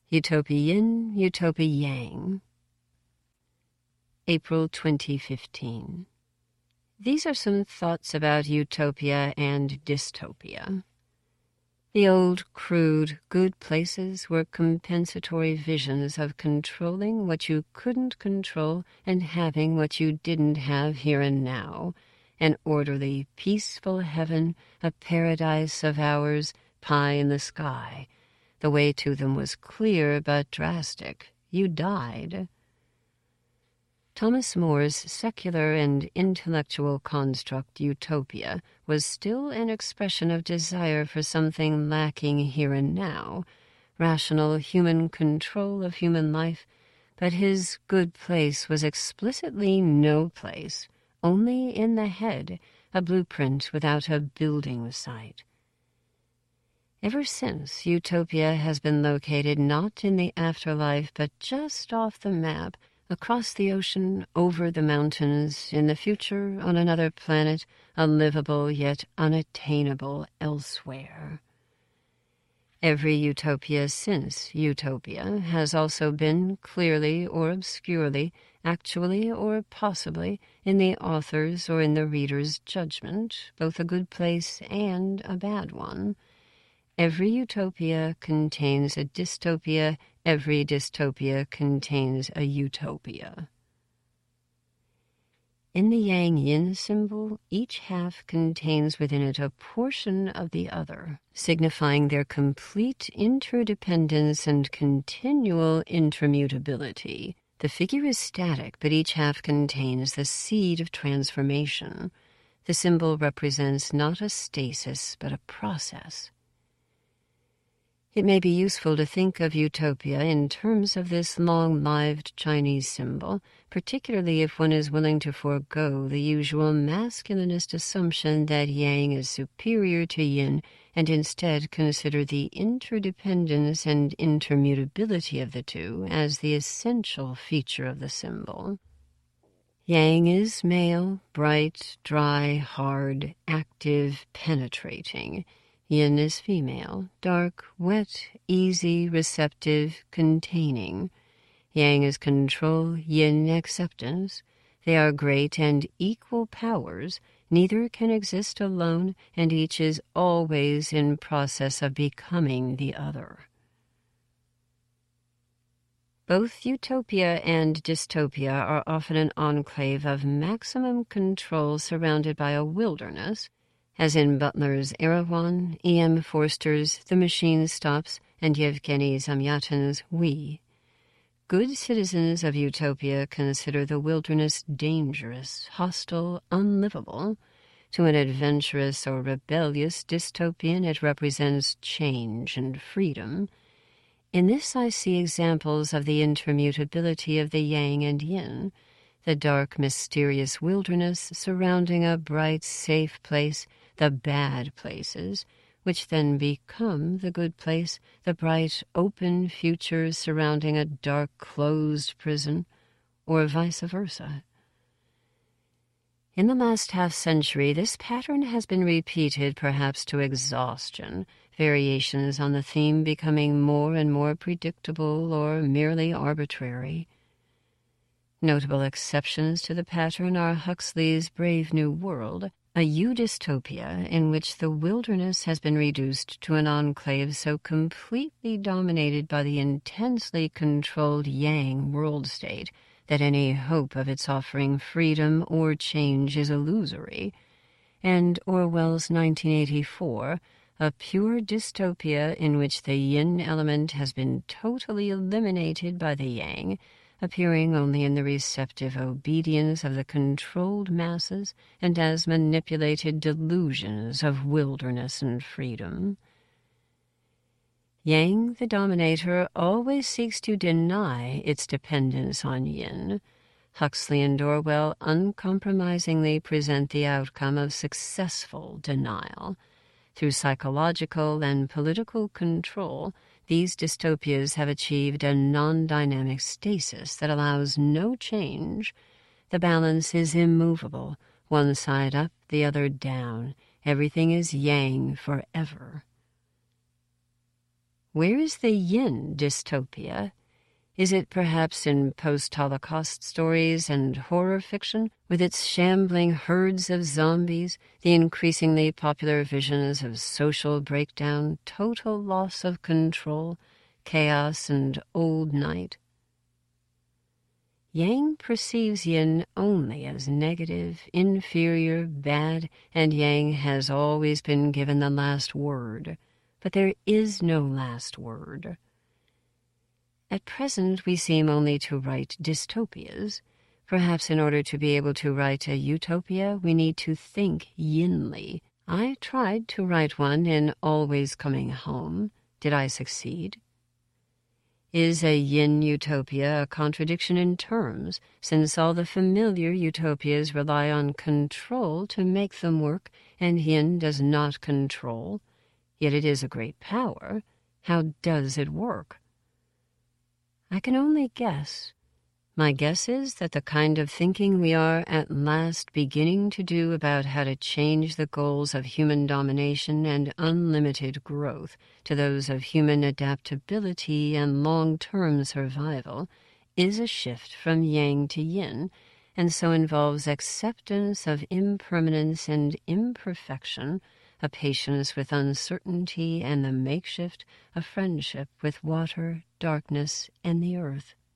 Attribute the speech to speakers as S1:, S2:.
S1: Utopia Yin, Utopia Yang. April 2015. These are some thoughts about utopia and dystopia. The old, crude, good places were compensatory visions of controlling what you couldn't control and having what you didn't have here and now. An orderly, peaceful heaven, a paradise of ours, pie in the sky. The way to them was clear but drastic. You died. Thomas More's secular and intellectual construct utopia was still an expression of desire for something lacking here and now, rational human control of human life, but his good place was explicitly no place, only in the head, a blueprint without a building site. Ever since, utopia has been located not in the afterlife, but just off the map, across the ocean, over the mountains, in the future, on another planet, unlivable yet unattainable elsewhere. Every utopia since utopia has also been, clearly or obscurely, actually or possibly, in the author's or in the reader's judgment, both a good place and a bad one. Every utopia contains a dystopia. Every dystopia contains a utopia. In the Yang-Yin symbol, each half contains within it a portion of the other, signifying their complete interdependence and continual intermutability. The figure is static, but each half contains the seed of transformation. The symbol represents not a stasis, but a process. It may be useful to think of utopia in terms of this long-lived Chinese symbol, particularly if one is willing to forego the usual masculinist assumption that Yang is superior to Yin and instead consider the interdependence and intermutability of the two as the essential feature of the symbol. Yang is male, bright, dry, hard, active, penetrating. Yin is female, dark, wet, easy, receptive, containing. Yang is control, Yin acceptance. They are great and equal powers. Neither can exist alone, and each is always in process of becoming the other. Both utopia and dystopia are often an enclave of maximum control surrounded by a wilderness, as in Butler's Erewhon, E.M. Forster's The Machine Stops, and Yevgeny Zamyatin's We. Good citizens of utopia consider the wilderness dangerous, hostile, unlivable. To an adventurous or rebellious dystopian, it represents change and freedom. In this I see examples of the intermutability of the Yang and Yin, the dark, mysterious wilderness surrounding a bright, safe place, the bad places, which then become the good place, the bright, open future surrounding a dark, closed prison, or vice versa. In the last half-century, this pattern has been repeated perhaps to exhaustion, variations on the theme becoming more and more predictable or merely arbitrary. Notable exceptions to the pattern are Huxley's Brave New World, a eudystopia in which the wilderness has been reduced to an enclave so completely dominated by the intensely controlled Yang world state that any hope of its offering freedom or change is illusory, and Orwell's 1984, a pure dystopia in which the Yin element has been totally eliminated by the Yang, appearing only in the receptive obedience of the controlled masses and as manipulated delusions of wilderness and freedom. Yang, the dominator, always seeks to deny its dependence on Yin. Huxley and Orwell uncompromisingly present the outcome of successful denial. Through psychological and political control, these dystopias have achieved a non-dynamic stasis that allows no change. The balance is immovable, one side up, the other down. Everything is Yang forever. Where is the yin dystopia? Is it perhaps in post-Holocaust stories and horror fiction, with its shambling herds of zombies, the increasingly popular visions of social breakdown, total loss of control, chaos, and old night? Yang perceives yin only as negative, inferior, bad, and Yang has always been given the last word. But there is no last word. At present, we seem only to write dystopias. Perhaps in order to be able to write a utopia, we need to think yinly. I tried to write one in Always Coming Home. Did I succeed? Is a yin utopia a contradiction in terms, since all the familiar utopias rely on control to make them work, and yin does not control? Yet it is a great power. How does it work? I can only guess. My guess is that the kind of thinking we are at last beginning to do about how to change the goals of human domination and unlimited growth to those of human adaptability and long-term survival is a shift from yang to yin, and so involves acceptance of impermanence and imperfection, a patience with uncertainty, and the makeshift, a friendship with water, darkness, and the earth.